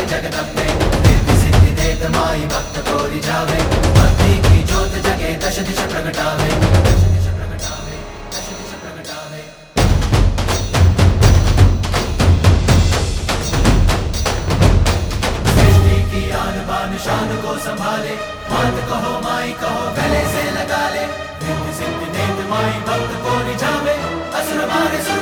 जगदम्बे रिद्धि सिद्धि देत माई भक्त को रिझावे भक्ति की ज्योत जगे दश दिश प्रगटावे दश दिश प्रगटावे दश दिश प्रगटावे। सृष्टि की आन बान शान को संभाले मात कहो माई कहो गले से लगा ले रिद्धि सिद्धि देत माई भक्त को रिझावे असुर मारे